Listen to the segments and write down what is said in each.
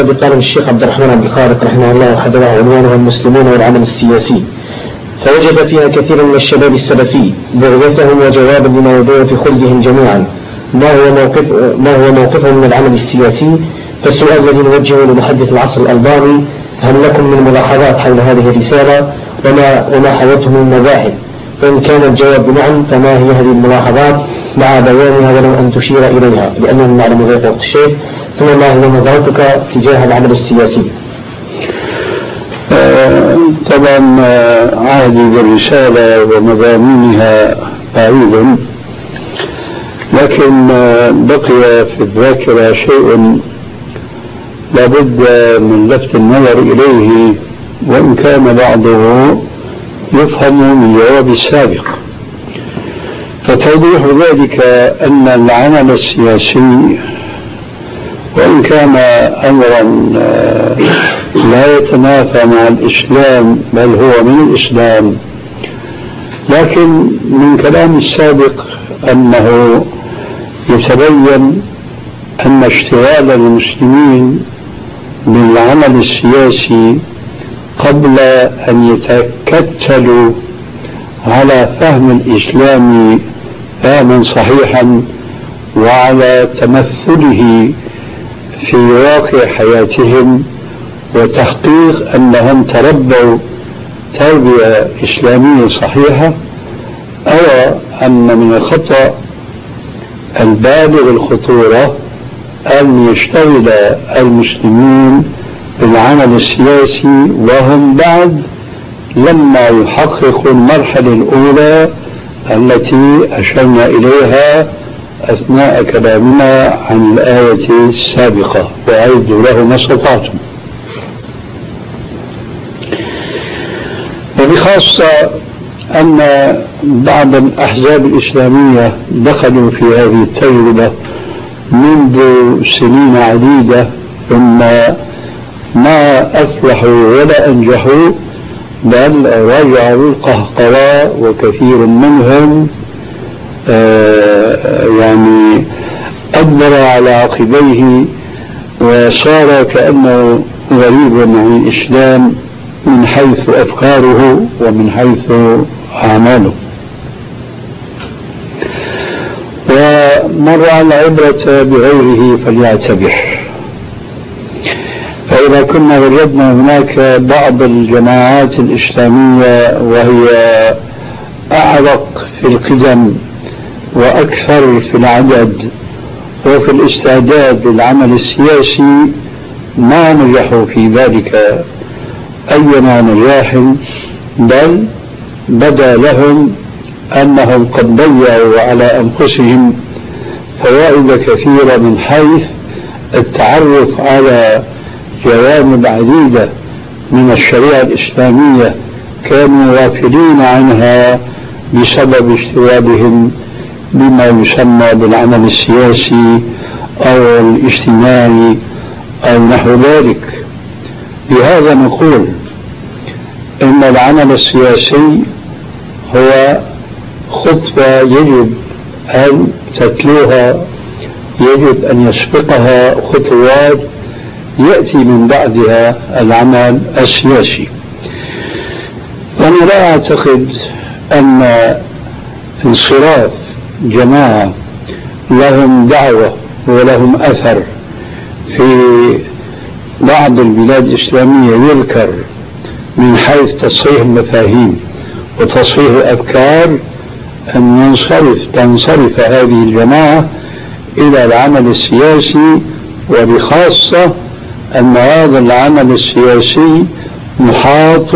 قال الشيخ عبد الرحمن عبد الخالق رحمه الله وحفظه عنوانها المسلمون والعمل السياسي، فوجد فيها كثير من الشباب السلفي بغيتهم وجوابا لما يدور في خلدهم جميعا ما هو موقفهم من العمل السياسي. فالسؤال الذي نوجهه لمحدث العصر الألباني: هل لكم من ملاحظات حول هذه الرسالة وما حوته من مباحث؟ فإن كان الجواب بنعم فما هي هذه الملاحظات مع بيانها ولو أن تشير إليها، لأننا نعلم ضيق وقت الشيخ. ثم ما هي نظرتك تجاه العمل السياسي؟ طبعا عهدي بالرسالة ومضامينها بعيد، لكن بقي في الذاكرة شيء لابد من لفت النظر إليه، وإن كان بعضه يفهم من الجواب السابق. فتوضيح ذلك أن العمل السياسي وإن كان أمرا لا يتنافى مع الإسلام بل هو من الإسلام، لكن من كلام السابق أنه يتبين أن اشتغال المسلمين بالعمل السياسي قبل أن يتكتلوا على فهم الإسلام فهما صحيحا وعلى تمثله في واقع حياتهم وتحقيق أنهم تربوا تربية إسلامية صحيحة، أرى أن من الخطأ البالغ الخطورة أن يشتغل المسلمين بالعمل السياسي وهم بعد لما يحققوا المرحلة الأولى التي أشرنا إليها أثناء كلامنا عن الآية السابقة: وأعدوا له ما استطعتم. وبخاصة أن بعض الأحزاب الإسلامية دخلوا في هذه التجربة منذ سنين عديدة ثم ما أفلحوا ولا أنجحوا، بل رجعوا القهقرى، وكثير منهم يعني أدبر على عقبيه وصار كأنه غريب عن الإسلام من حيث أفكاره ومن حيث أعماله. ومن رأى العبرة بغيره فليعتبر. فإذا كنا وجدنا هناك بعض الجماعات الإسلامية وهي أعرق في القدم وأكثر في العدد وفي الاستعداد للعمل السياسي ما نجحوا في ذلك أيما نجاح، بل بدا لهم أنهم قد ضيعوا على أنفسهم فوائد كثيرة من حيث التعرف على جوانب عديدة من الشريعة الإسلامية كانوا غافلين عنها بسبب اشتغالهم بما يسمى بالعمل السياسي أو الاجتماعي أو نحو ذلك. بهذا نقول إن العمل السياسي هو خطوة يجب أن تتلوها، يجب أن يسبقها خطوات يأتي من بعدها العمل السياسي. وأنا لا أعتقد أن انصراف جماعة لهم دعوة ولهم أثر في بعض البلاد الإسلامية يذكر من حيث تصحيح المفاهيم وتصحيح الأفكار أن تنصرف هذه الجماعة إلى العمل السياسي، وبخاصة أن هذا العمل السياسي محاط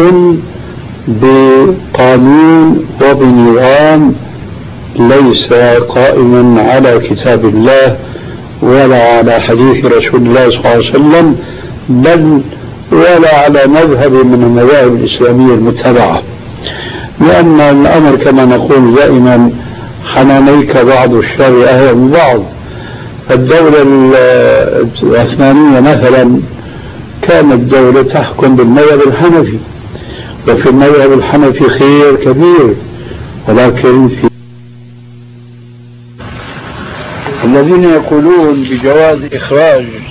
بقانون وبنظام ليس قائما على كتاب الله ولا على حديث رسول الله صلى الله عليه وسلم، بل ولا على مذهب من المذاهب الإسلامية المتبعة. لأن الأمر كما نقول دائما حنانيك بعض الشر أهل من بعض. الدولة العثمانية مثلا كانت دولة تحكم بالمذهب الحنفي، وفي المذهب الحنفي خير كبير، ولكن في الذين يقولون بجواز إخراج